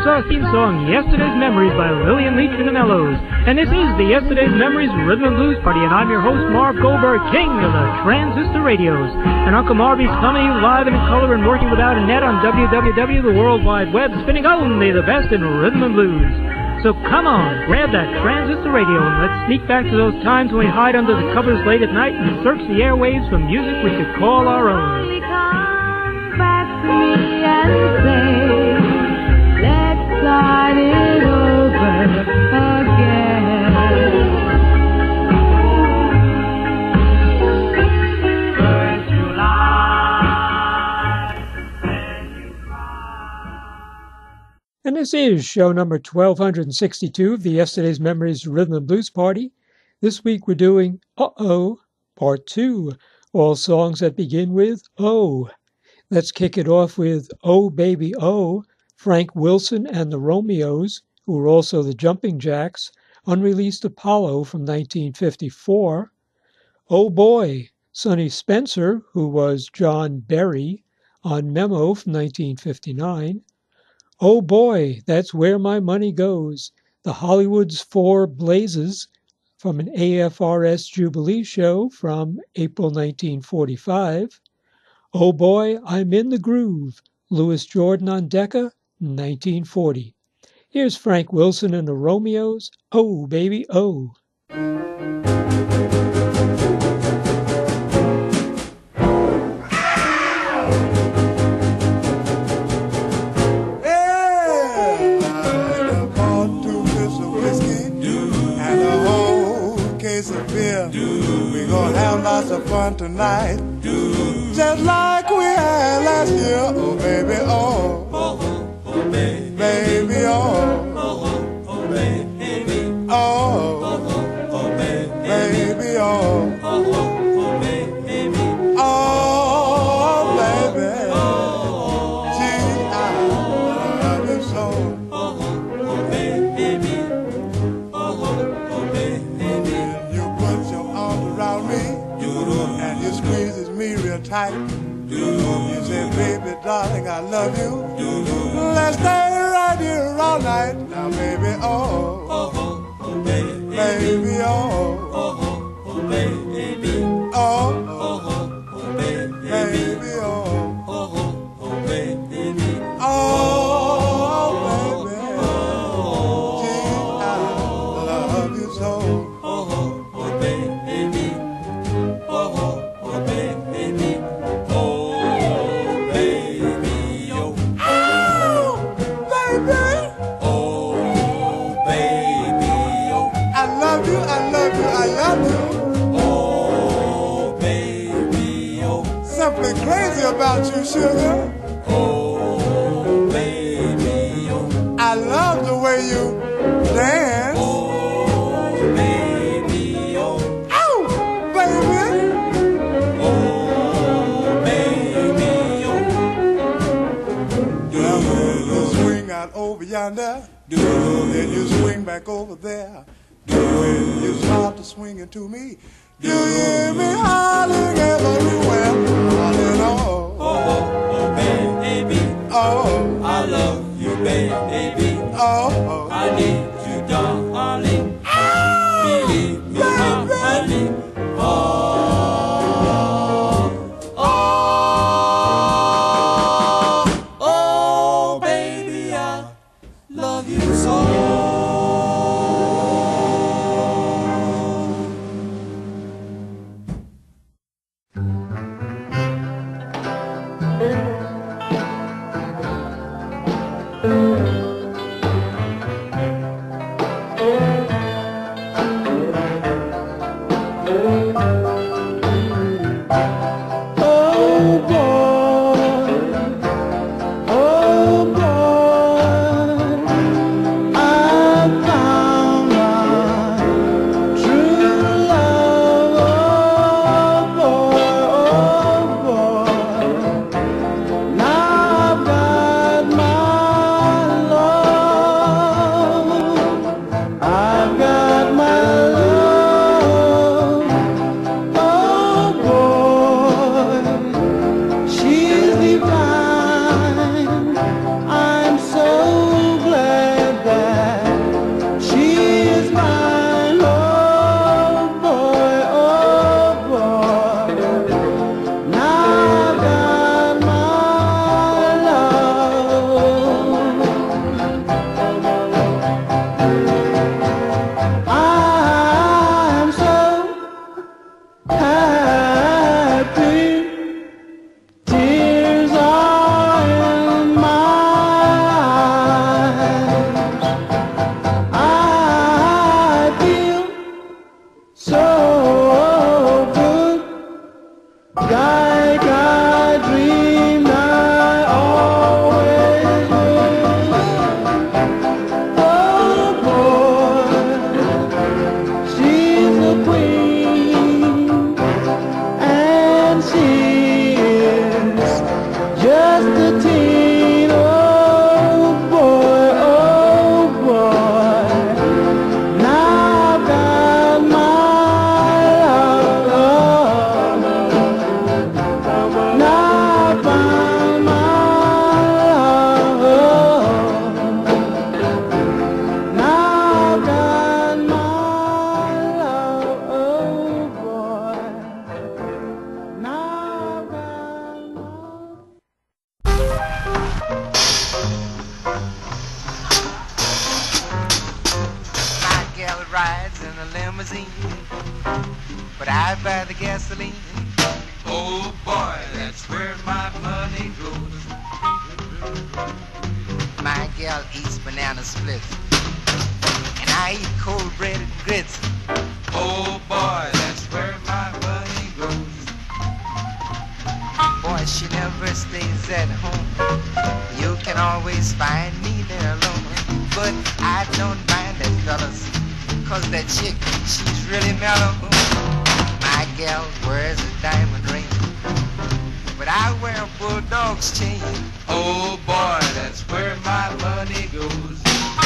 our theme song, Yesterday's Memories by Lillian Leach and the Mellows. And this is the Yesterday's Memories Rhythm and Blues Party, and I'm your host, Marv Goldberg, king of the transistor radios. And Uncle Marvy's coming live and in color and working without a net on WWW, the World Wide Web, spinning only the best in rhythm and blues. So come on, grab that transistor radio and let's sneak back to those times when we hide under the covers late at night and search the airwaves for music we could call our own. Come back to me and say, let's start it over again. First July, then you cry. And this is show number 1262 of the Yesterday's Memories Rhythm and Blues Party. This week we're doing Uh-Oh, Part 2, all songs that begin with O. Let's kick it off with Oh Baby Oh, Frank Wilson and the Romeos, who were also the Jumping Jacks, unreleased Apollo from 1954. Oh Boy, Sonny Spencer, who was John Berry, on Memo from 1959. Oh Boy, That's Where My Money Goes, the Hollywood's Four Blazes, from an AFRS Jubilee show from April 1945. Oh Boy, I'm in the Groove, Louis Jordan on Decca, 1940. Here's Frank Wilson and the Romeos, Oh Baby Oh. We're gonna have lots of fun tonight, just like we had last year. Oh baby, oh, oh, oh baby, baby, oh, oh, oh baby, oh, oh, oh baby, baby, oh, oh, oh baby, oh baby, gee, I love you so. Oh, oh baby, oh, oh baby. Around me, and you squeezes me real tight. You say, baby, darling, I love you. Let's stay right here all night. Now, baby, oh, oh, oh baby, baby, oh, oh, oh baby, oh, oh, oh baby, baby, oh, oh, oh baby, oh, baby, gee, I love you so. Crazy about you, sugar. Oh, baby, oh. I love the way you dance. Oh, baby, oh. Ow, baby. Oh, baby, oh. Now you swing out over yonder. Then you swing back over there. When you start to swing into me, you hear me hollering everywhere, hollering, oh, oh, oh, baby, oh, I love you, baby, oh, oh, I need you, darling, believe me, honey, oh, oh, oh, baby, I love you so. so good, like I dreamed I always would. Oh boy, she's the queen, and she is just a teen. Oh boy, oh boy, now I've got my love. Now I found my love. Now I've got my love. Oh boy, now I've got my. My gal rides in a limousine, but I buy the gasoline. Oh boy, that's where my money goes. My gal eats banana splits, and I eat cold bread and grits. Oh boy, that's where my money goes. Boy, she never stays at home. You can always find me there alone. But I don't mind that, fellas, 'cause that chick, she's really mellow. My gal wears a diamond ring, but I wear a bulldog's chain. Oh boy, that's where my money goes.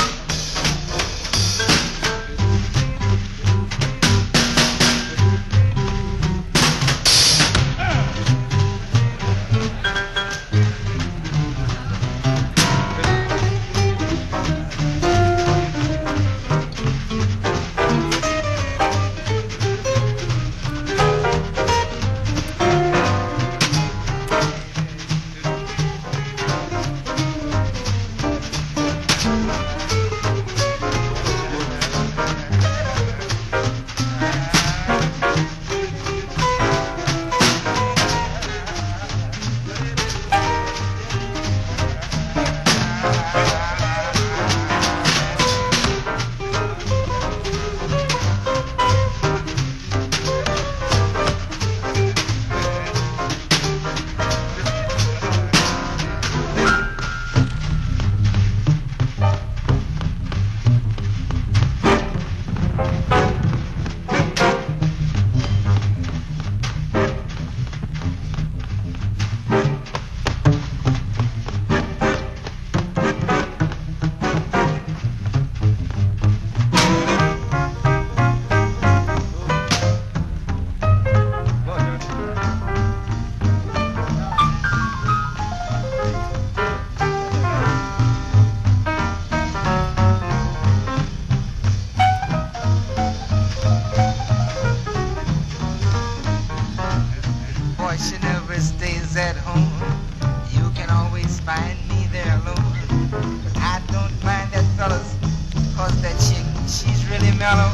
Boy, she never stays at home. You can always find me there alone. But I don't mind that, fellas, 'cause that chick, she's really mellow.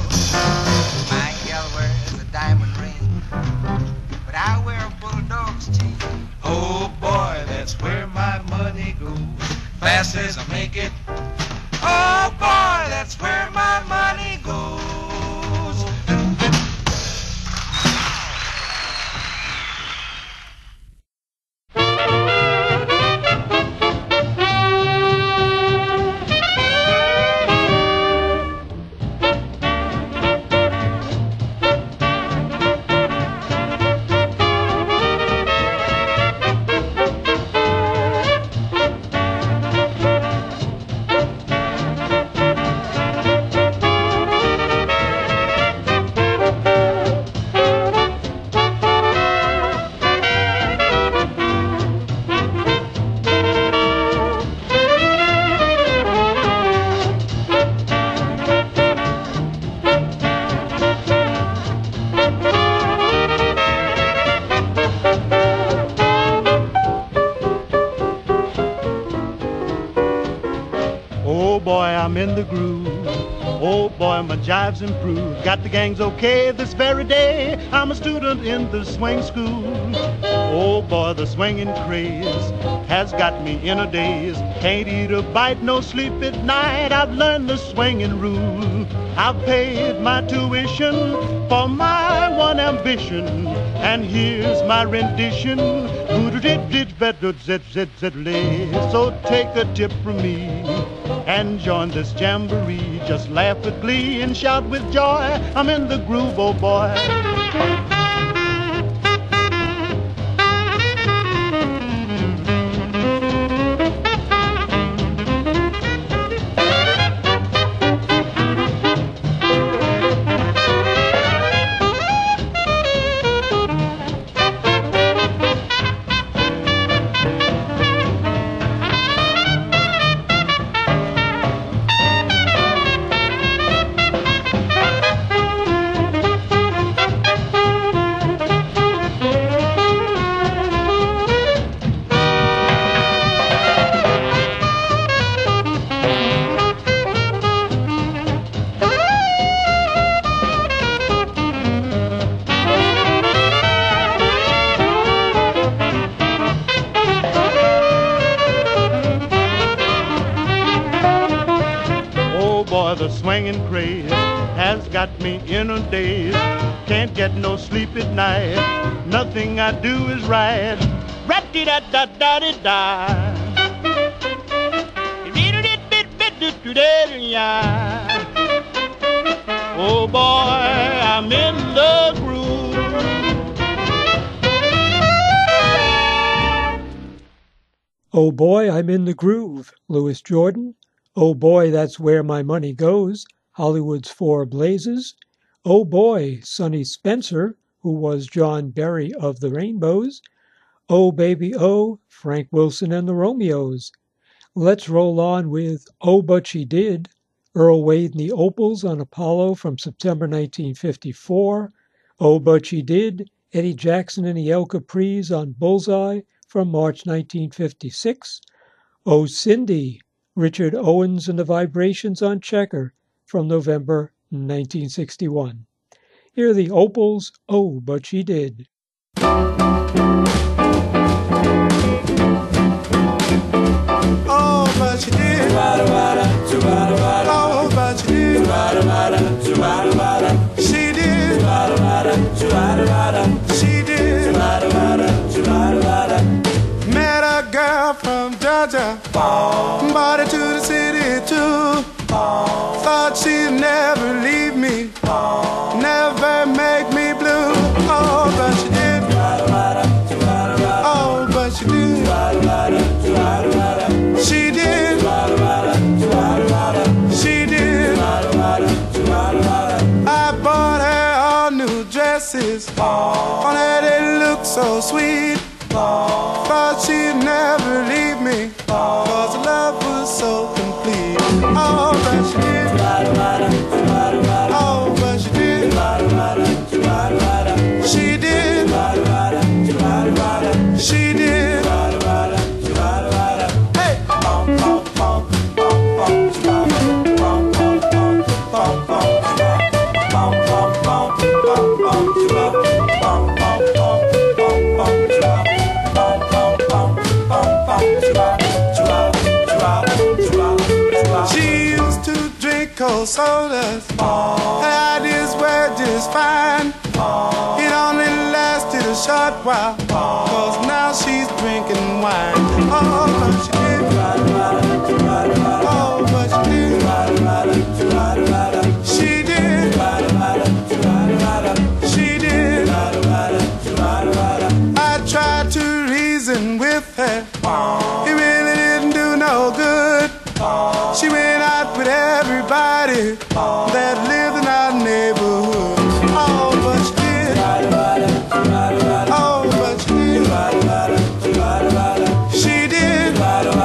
My gal wears a diamond ring, but I wear a bulldog's chain. Oh boy, that's where my money goes. Fast as I make it. Oh boy, that's where my money goes. Oh boy, I'm in the groove. Oh boy, boy, my jive's improved. Got the gangs okay this very day. I'm a student in the swing school. Oh boy, the swinging craze has got me in a daze. Can't eat a bite, no sleep at night. I've learned the swinging rule. I've paid my tuition for my one ambition, and here's my rendition. So take a tip from me and join this jamboree. Just laugh with glee and shout with joy. I'm in the groove, oh boy. The swinging craze has got me in a daze. Can't get no sleep at night. Nothing I do is right. Rat-dee-da-da-da-dee-da. Oh boy, I'm in the groove. Oh boy, I'm in the groove, Louis Jordan. Oh boy, that's where my money goes, Hollywood's Four Blazes. Oh boy, Sonny Spencer, who was John Berry of the Rainbows. Oh baby, oh, Frank Wilson and the Romeos. Let's roll on with Oh But She Did, Earl Wade and the Opals on Apollo from September 1954. Oh But She Did, Eddie Jackson and the El Capris on Bullseye from March 1956. Oh Cindy, Richard Owens and the Vibrations on Checker from November 1961. Here are the Opals, Oh But She Did. Oh, but she did. Oh, but she did. She did. She did. Met a girl from Georgia. Brought her to the city too. Thought she'd never leave me. Never make me blue. Oh, but she did. Oh, but she did. She did. She did. I bought her all new dresses. On her they look so sweet. Thought she'd never leave me, 'cause love was so complete. Oh, but she did. Oh, but she did. She did. She did. Hey! She used to drink cold sodas. Her ideas were just fine. It only lasted a short while, 'cause now she's drinking wine. Oh, but she did. Oh, but she did. She did. She did. I tried to reason with her. It really didn't do no good. She went out with everybody that lived in our neighborhood. Oh, but she did. Oh, but she did. She did.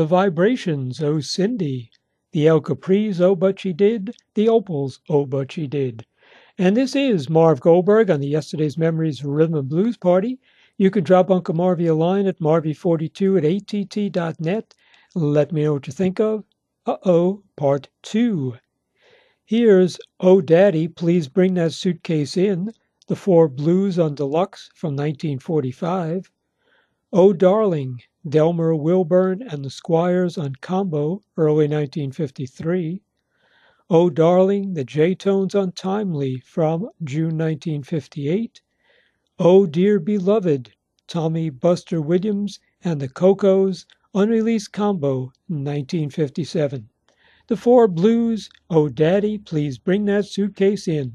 The Vibrations, Oh Cindy. The El Capris, Oh But She Did. The Opals, Oh But She Did. And this is Marv Goldberg on the Yesterday's Memories Rhythm and Blues Party. You can drop Uncle Marvy a line at marvy42@att.net. Let me know what you think of Uh-Oh, Part 2. Here's Oh Daddy, Please Bring That Suitcase In, the Four Blues on Deluxe from 1945. Oh Darling, Delmer Wilburn and the Squires on Combo, early 1953. Oh Darling, the J-Tones on Timely from June 1958. Oh Dear Beloved, Tommy Buster Williams and the Cocos, unreleased Combo, 1957. The Four Blues, Oh Daddy, Please Bring That Suitcase In.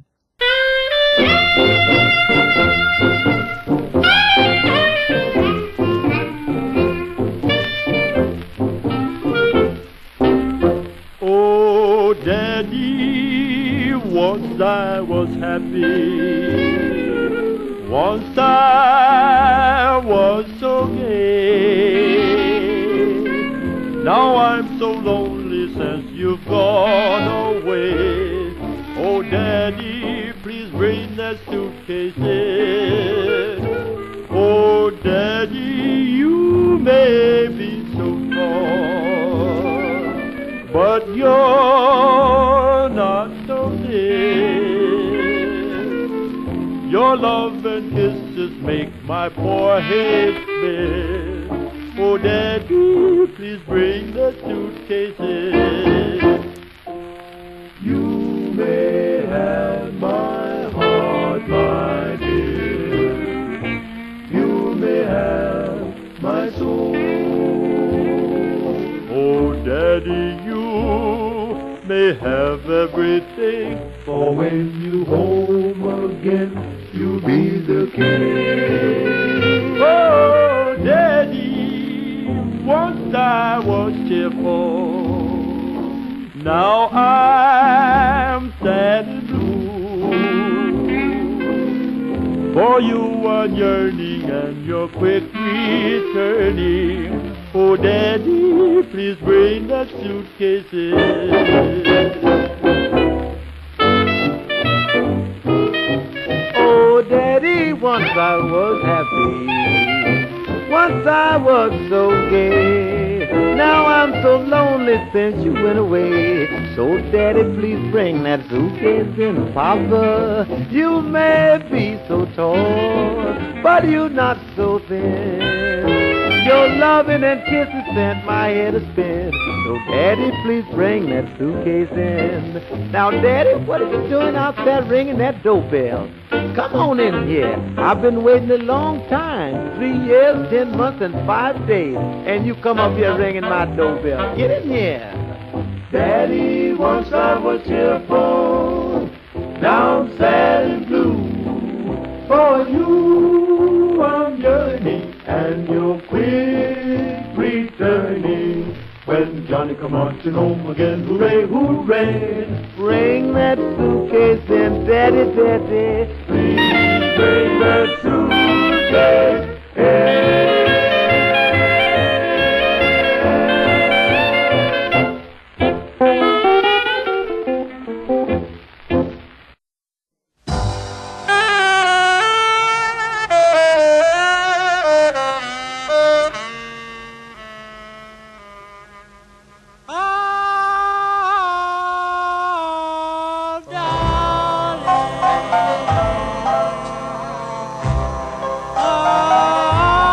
Oh, Daddy, once I was happy. Once I was so gay. Now I'm so lonely since you've gone away. Oh, Daddy, please bring that suitcase in. Oh, Daddy, you may be so tall, but you're not so thin. Your love and kisses make my poor head spin. Oh, Daddy, please bring the suitcase in. You may have my heart, my dear. You may have my soul. Oh, Daddy, you may have everything, for when you home again, you'll be the king. Oh, Daddy, once I was cheerful, now I'm sad and blue. For you are yearning and you're quick returning. Oh, Daddy, please bring that suitcase in. Oh, Daddy, once I was happy. Once I was so gay. Now I'm so lonely since you went away. So, Daddy, please bring that suitcase in. Papa, you may be so tall, but you're not so thin. Your loving and kisses sent my head a spin. So, Daddy, please bring that suitcase in. Now, Daddy, what are you doing out there ringing that doorbell? Come on in here. I've been waiting a long time. 3 years, 10 months, and 5 days. And you come up here ringing my doorbell. Get in here. Daddy, once I was cheerful. Now I'm sad and blue. For you I'm yearning, and you're quick returning. When Johnny come marching home again, hooray, hooray. Bring that suitcase in, Daddy, Daddy. Please bring that suitcase in. Oh,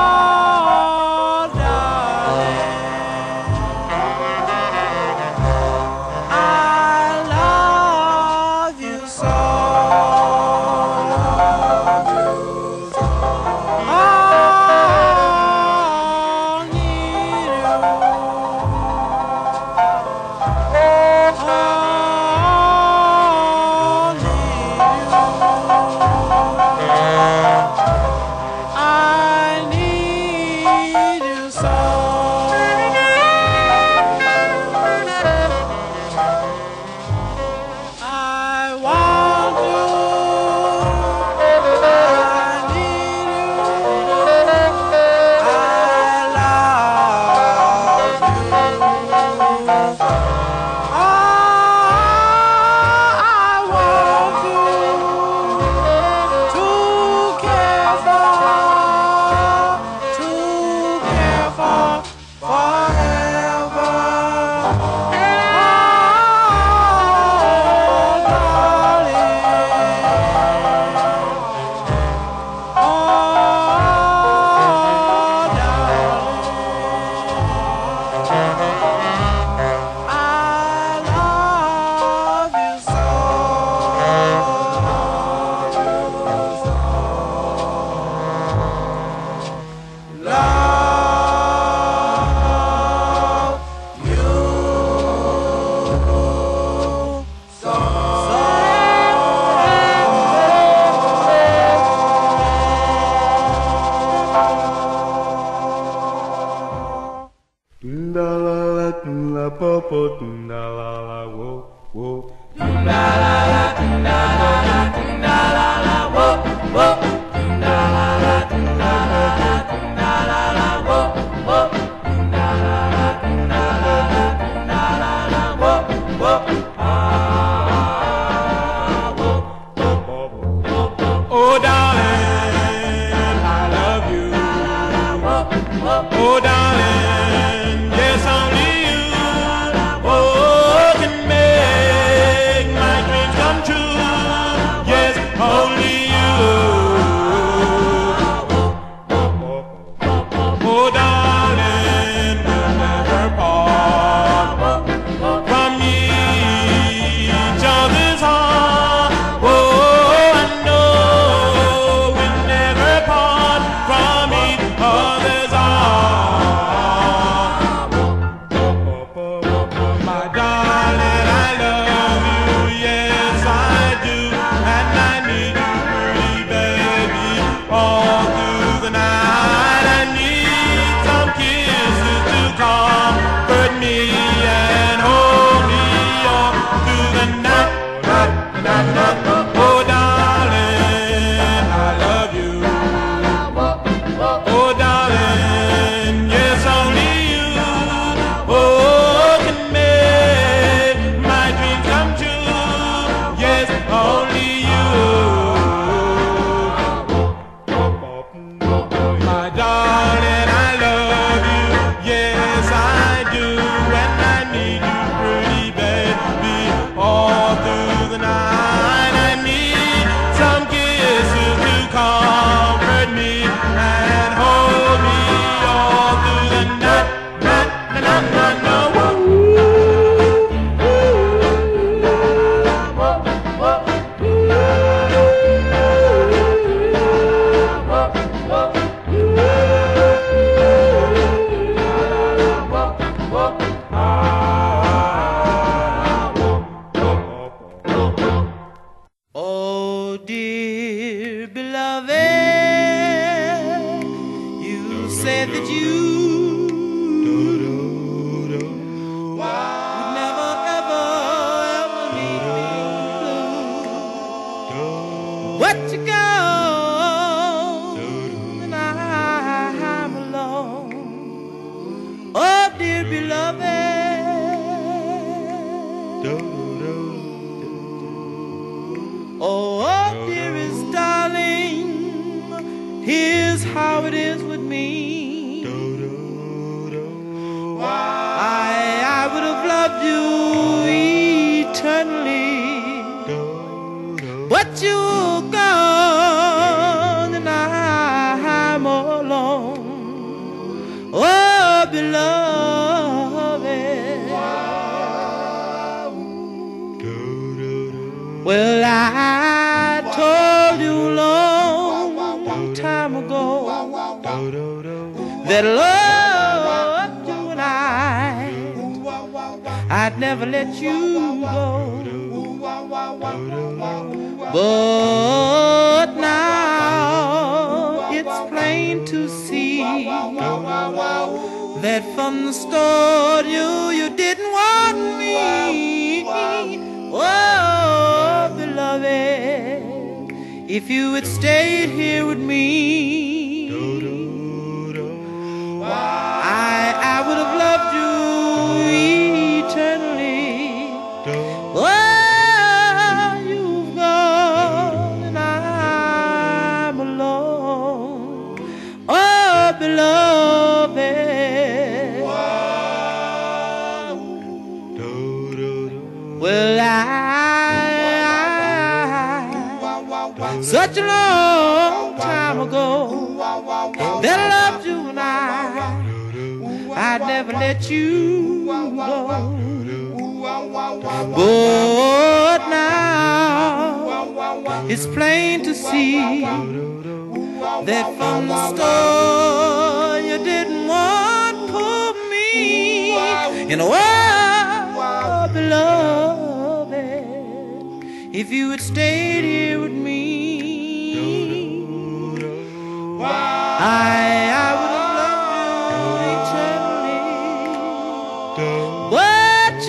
Oh, darling, I love you. Oh, darling, yes, only you. Oh, can make my dreams come true. Yes, only you. Oh, darling, we'll never part from each other's heart. Oh, I know we'll never part from each other's heart. My darling, I love you, yes I do, and I need you, pretty baby, all through the night. I need some kisses to comfort me and hold me all through the night. Oh, darling, I love you. Oh, darling, yes, only you. Oh, can make my dreams come true. Yes, only you. My darling, I love you. Yes, I do. And I need you, pretty baby, all through the night. I need some kisses to comfort me and hold me all through the night. Oh, dear beloved, you said that you would never, ever, ever leave me blue. But you go, and I'm alone. Oh, dear beloved. Oh, dearest darling, here's how it is with me. I would have loved you eternally, but you're gone and I'm alone. Oh, beloved. Well, I told you a long time ago that loved you and I'd never let you go. But now it's plain to see that from the start you didn't want me. Oh, beloved, if you had stayed here with me, I would have loved you eternally. Oh, you've gone and I'm alone. Oh, beloved. Well, such a long time ago that I loved you and I'd never let you go. But now it's plain to see that from the start you didn't want poor me. You know what, beloved, if you had stayed here with me, I would have loved you eternally. But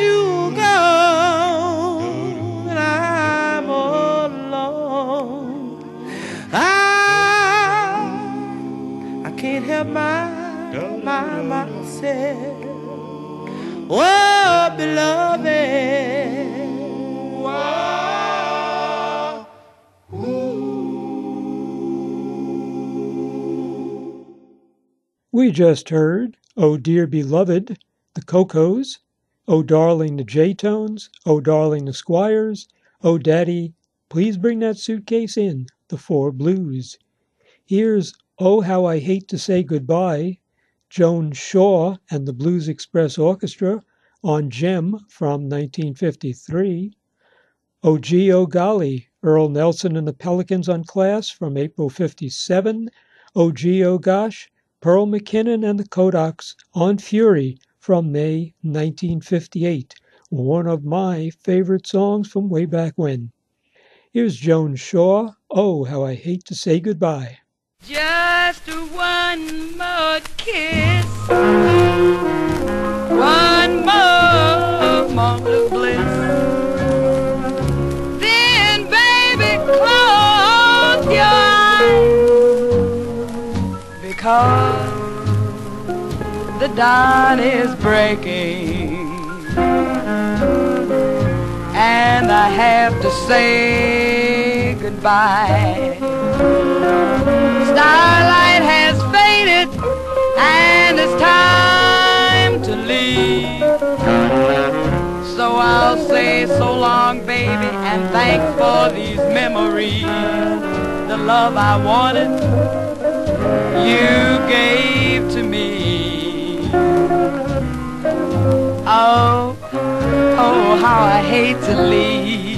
can't help myself. Oh, beloved. Whoa. We just heard Oh Dear Beloved, the Cocos, Oh Darling, the J-Tones, Oh Darling, the Squires, Oh Daddy, Please Bring That Suitcase In, the Four Blues. Here's Oh How I Hate to Say Goodbye, Joan Shaw and the Blues Express Orchestra on Gem from 1953. Oh Gee Oh Golly, Earl Nelson and the Pelicans on Class from April 57. Oh Gee Oh Gosh, Pearl McKinnon and the Kodaks on Fury from May 1958, one of my favorite songs from way back when. Here's Joan Shaw, Oh How I Hate to Say Goodbye. Just one more kiss, one more moment of bliss. Then, baby, close your eyes, because the dawn is breaking, and I have to say goodbye. Starlight has faded, and it's time to leave. So I'll say so long, baby, and thanks for these memories. The love I wanted, you gave to me. Oh, oh, how I hate to leave.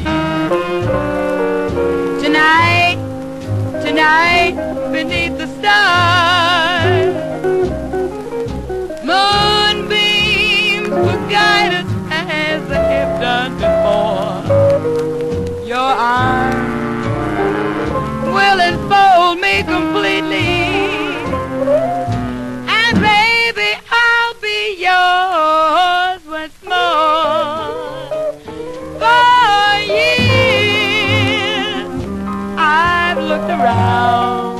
Tonight, beneath the stars, moonbeams will guide us as they have done before. Your arms will enfold me completely, and baby, I'll be yours once more. For years I've looked around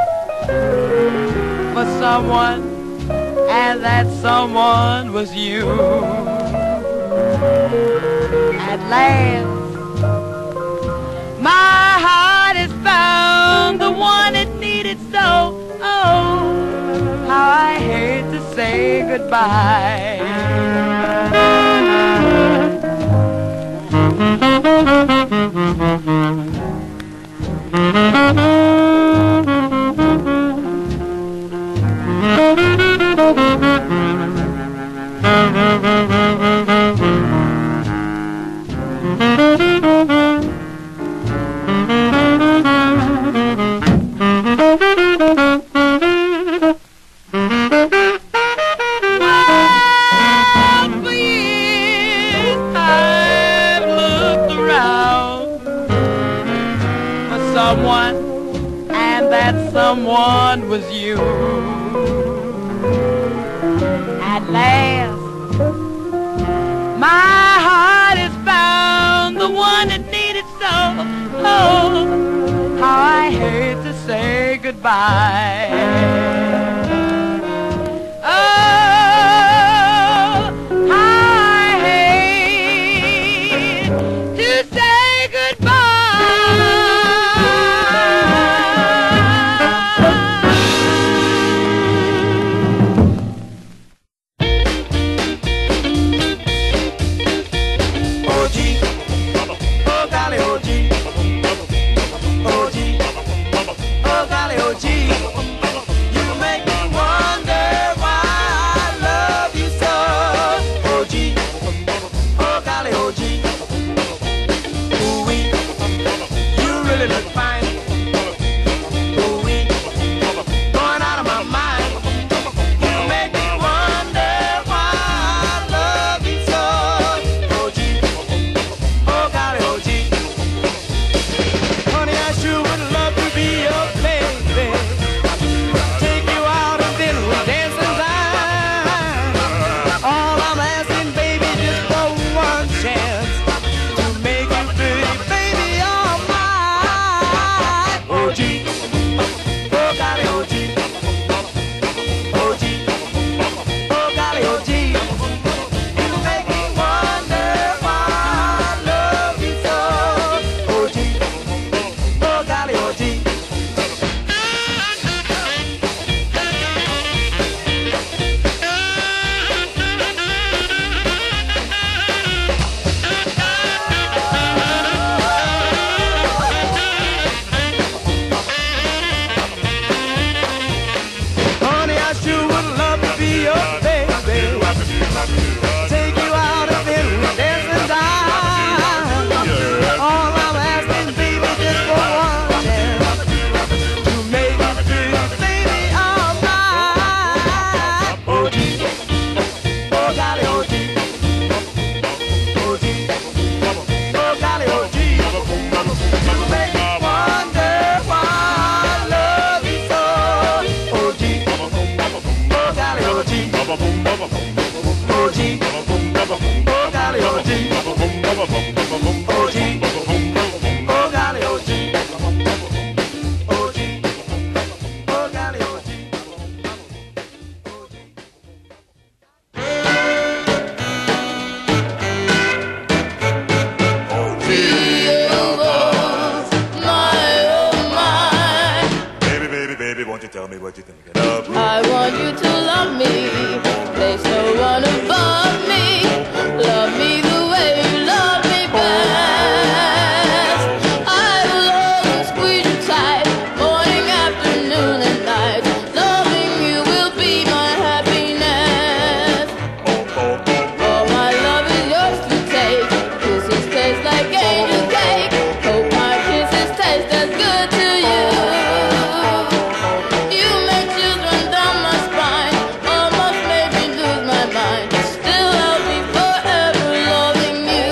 for someone, and that someone was you. At last, my heart has found the one it needed so. Oh, how I hate to say goodbye. Someone was you. At last, my heart has found the one it needed so. Oh, how I hate to say goodbye. Oh, how I hate to say goodbye. Honey, I sure would love to be your baby. Take you out and then we dance and dine. All I'm asking, baby, just for one chance to make you feel, baby, all right. Oh, gee, oh, golly, oh, gee, oh, gee, oh, golly, oh, gee. You make me wonder why I love you so. Oh, gee, oh, golly, oh, gee, oh, gee, oh, golly, oh, gee, oh, gee, oh, golly, oh, gee, oh, gee, oh, golly, oh, gee. Baby, baby, baby, won't you tell me what you're thinking of? I want you to love me. There's no one above me. Love me the way you love me best. I will always squeeze you tight, morning, afternoon, and night. Loving you will be my happiness. All my love is yours to take. Kisses taste like angel cake. Hope my kisses taste as good to you. You make chills run down my spine, almost made me lose my mind. Still I'll be forever loving you.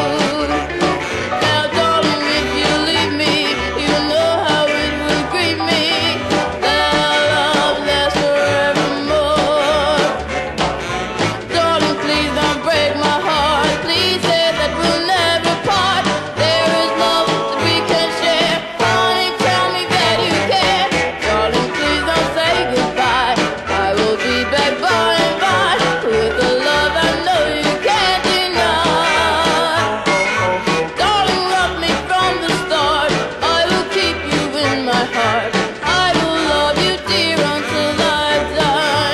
Now darling, if you leave me, you know how it will grieve me. That our love lasts forevermore. Darling, please don't break my heart. Please say that we'll never part. There is love that we can share. Honey, tell me that you care. Darling, please don't say goodbye. I will be back by and by with the love I know you can't deny. Darling, love me from the start. I will keep you in my heart. I will love you, dear, until I die.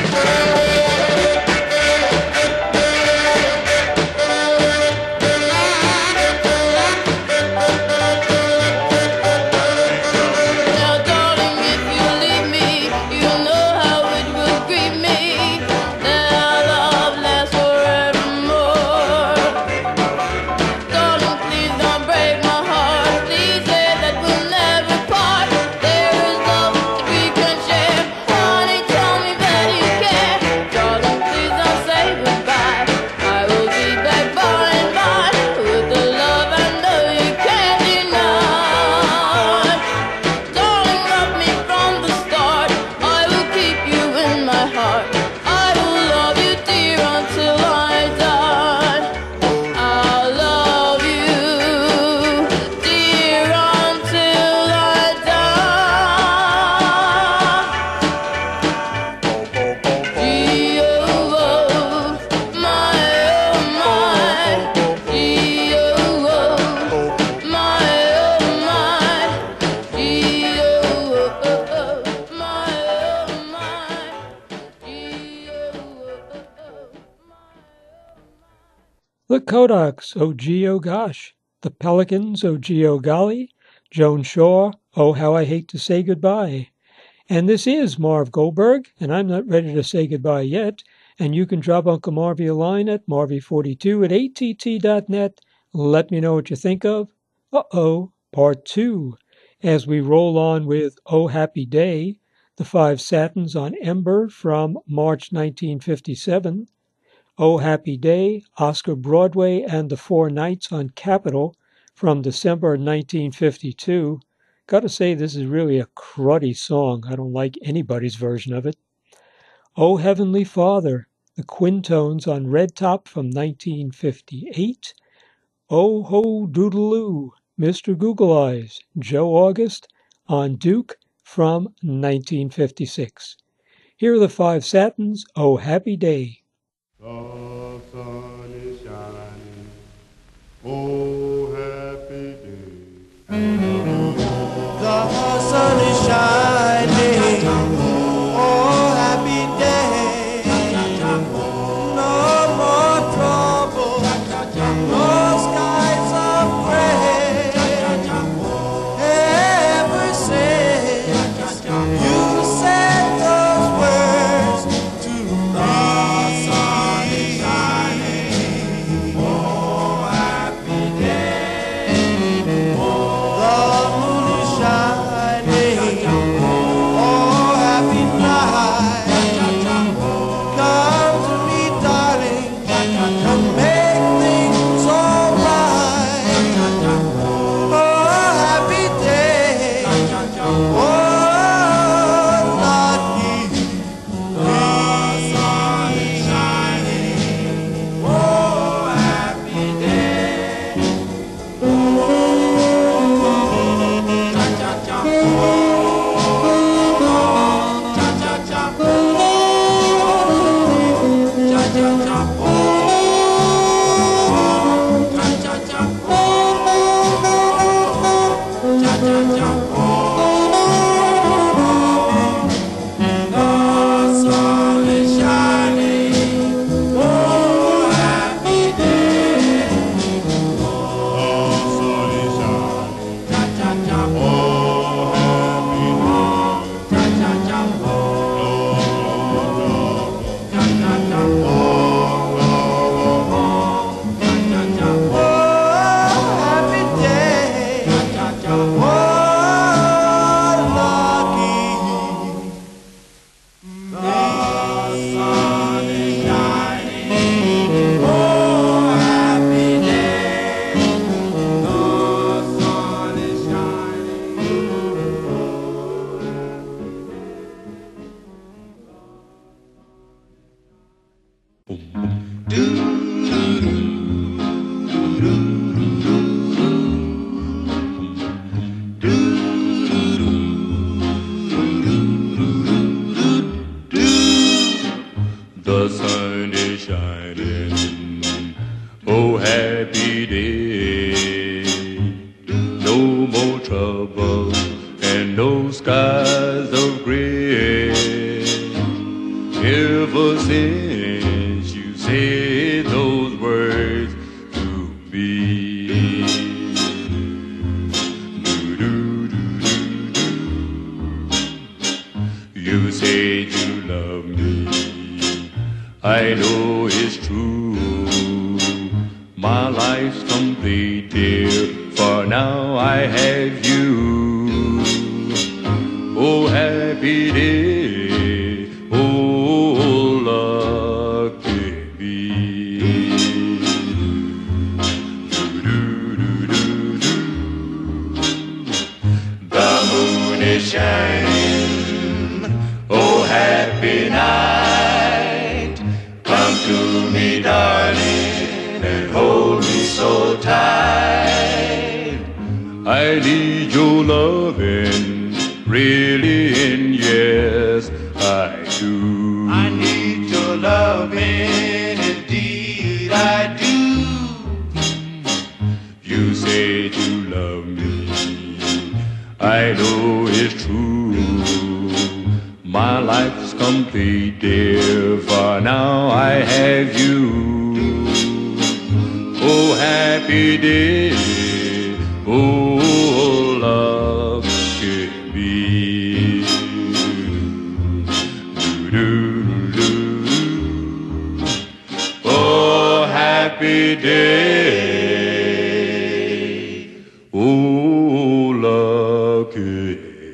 Now, darling, if you leave me, you know how it will grieve me. That our love lasts forevermore. Darling, please don't break my heart. Please say that we'll never part. There is love that we can share. Honey, tell me that you care. Darling, please don't say goodbye. I will be back by and by with the love I know you can't deny. Darling, love me from the start. I will keep you in my heart. I will love you, dear, until I die. I'll love you, dear, until I die. G-O-O, my, oh my. G-O-O, my, oh my. G-O-O, my, oh my. The Kodaks, oh gee, oh gosh. The Pelicans, oh gee, oh golly. Joan Shaw, oh how I hate to say goodbye. And this is Marv Goldberg, and I'm not ready to say goodbye yet. And you can drop Uncle Marvy a line at marvy42@att.net. Let me know what you think of Uh-Oh, Part 2. As we roll on with Oh Happy Day, the Five Satins on Ember from March 1957. Oh Happy Day, Oscar Broadway and the Four Nights on Capitol from December 1952. Gotta say, this is really a cruddy song. I don't like anybody's version of it. Oh Heavenly Father, the Quintones on Red Top from 1958. Oh Ho Doodaloo, Mr. Google Eyes, Joe August on Duke from 1956. Here are the Five Satins, Oh Happy Day. The sun is shining, oh happy day. The and those skies of gray. Ever since you said those words to me. Do-do-do-do-do. You said you love me. I know it's true. My life's complete, dear, for now I have you. Oh, happy day, oh, lucky me. Do-do-do-do-do. The moon is shining, oh, happy night. Come to me, darling, and hold me so tight. I need your loving, really, and yes, I do. I need your loving, indeed I do. You said you love me, I know it's true. My life's complete, dear, for now I have you. Oh, happy day, oh, love can be. Do-do-do-do. Oh, happy day, oh, lucky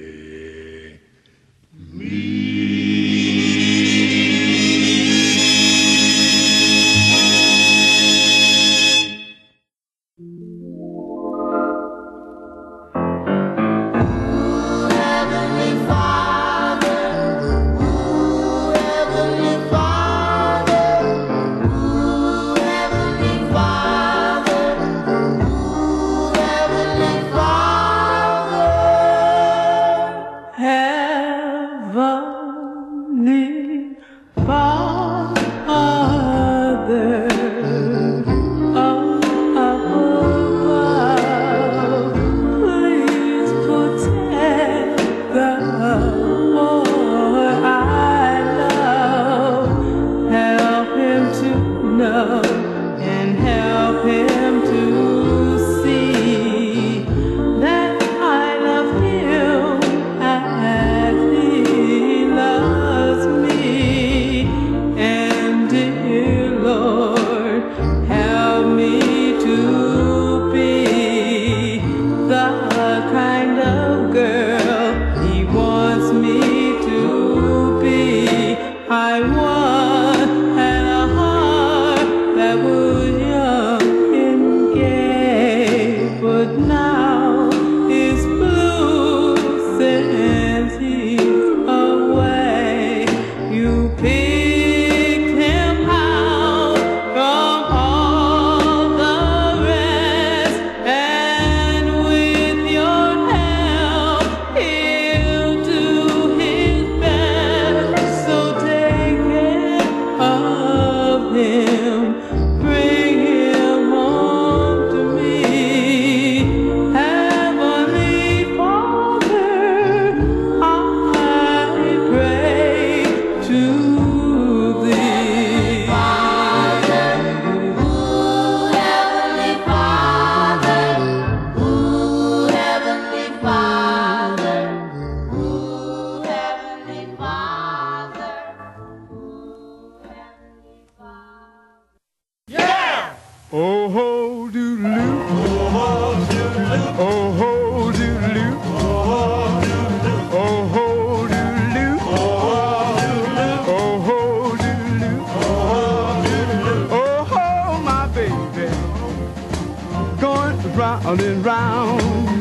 round and round.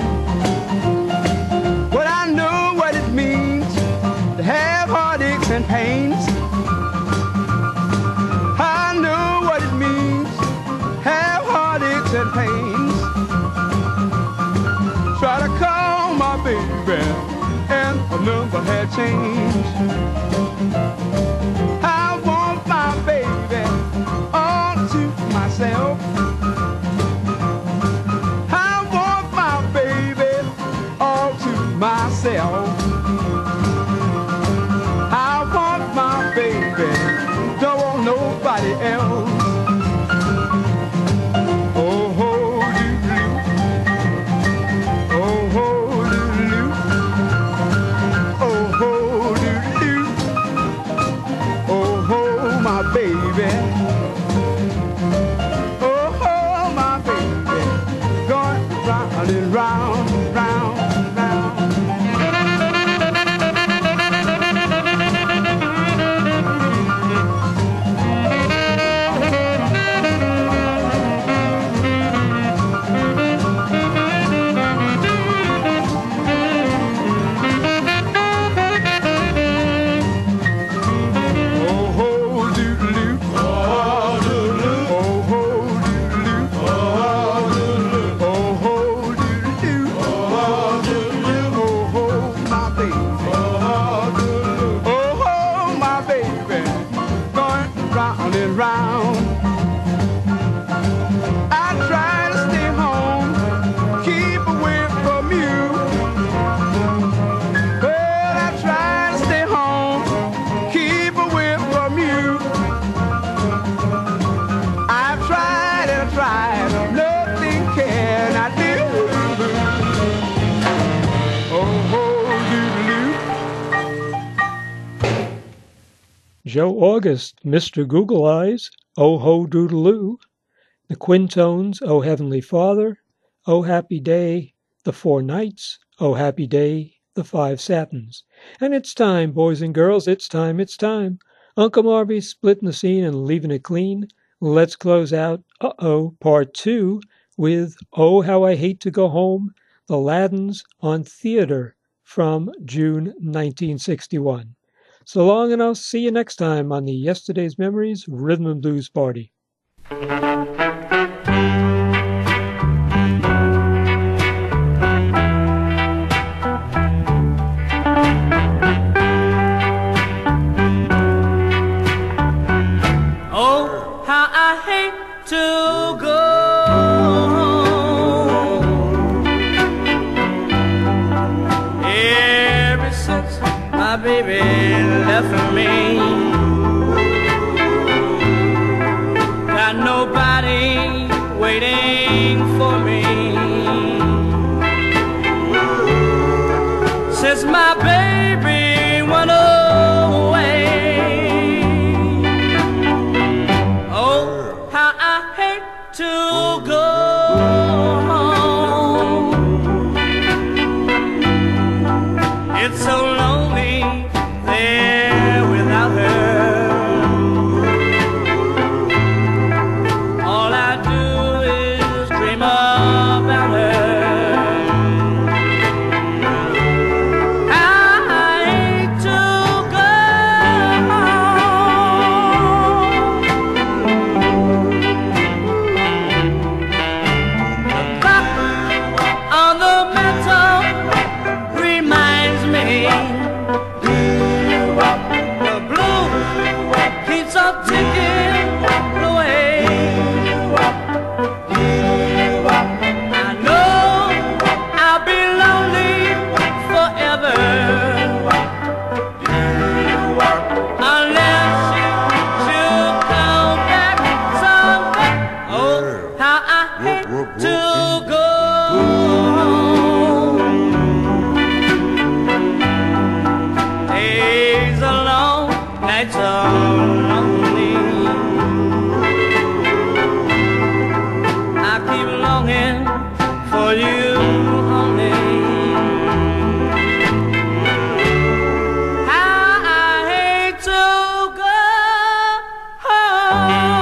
But I know what it means to have heartaches and pains. I know what it means to have heartaches and pains. Try to call my baby and the number had changed. I want my baby all to myself. I want my baby all to myself. myself. I want my baby, don't want nobody else. Oh, ho, doo-doo. Oh, ho, doo-doo. Oh, ho, doo-doo. Oh, ho, my baby. Oh, ho, my baby. Going round and round, round, round. Oh, ho, doo-doo. Oh, doo-doo. Oh, ho, doo-doo. Oh, doo-doo. Oh, ho, doo-doo. Oh, doo-doo. Oh, ho, my baby. Oh, doo-doo. Oh, ho, my baby. Going round and round. I try to stay home, keep away from you. Well, I try to stay home, keep away from you. I've tried and tried, nothing can I do. Oh, ho, doodaloo. Joe August, Mr. Google Eyes, Oh Ho Doodaloo, the Quintones, Oh Heavenly Father, Oh Happy Day, the Four Knights, Oh Happy Day, the Five Satins. And it's time, boys and girls, it's time, it's time. Uncle Marvy's splitting the scene and leaving it clean. Let's close out Uh-Oh Part 2 with Oh How I Hate to Go Home, the Laddins on Theater from June 1961. So long, and I'll see you next time on the Yesterday's Memories Rhythm and Blues Party. Oh, how I hate to go. Ever since my baby left me, got nobody waiting for me. Since my baby went away, oh, how I hate to go home. It's so lonely there without her. All I do is dream about her. I hate to go home. Clock on the mantel reminds me the blue keeps on ticking away. I know I'll be lonely forever unless you come back someday. Oh, how I hate to go home. Days are long, nights are lonely. I keep longing for you only. How I hate to go home.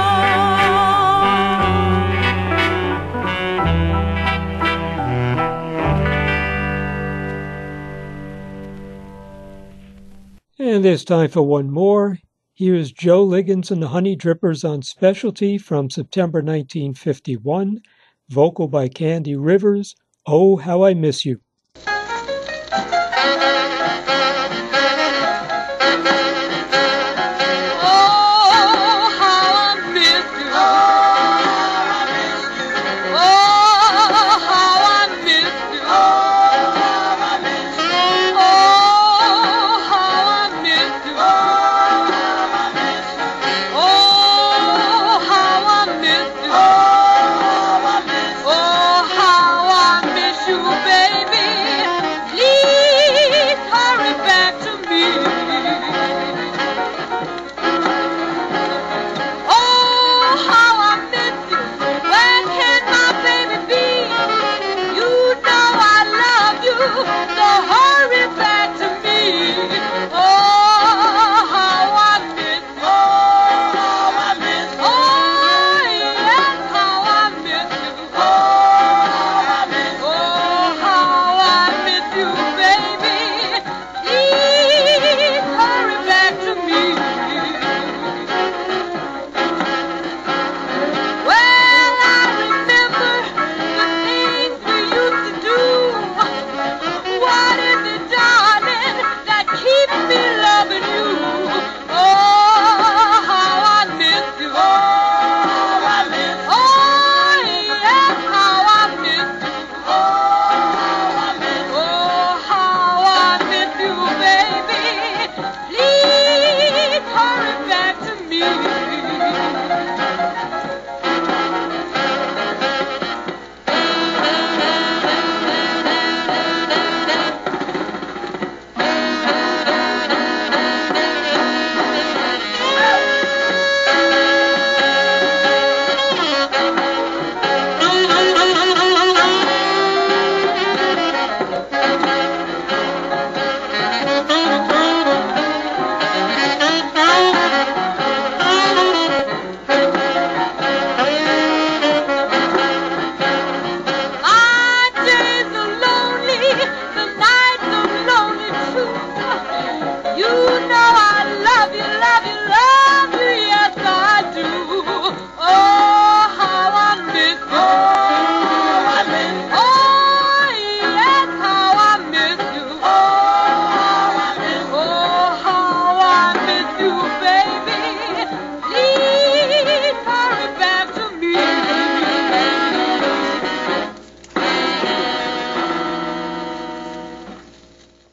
And there's time for one more. Here's Joe Liggins and the Honey Drippers on Specialty from September 1951, vocal by Candy Rivers, Oh How I Miss You.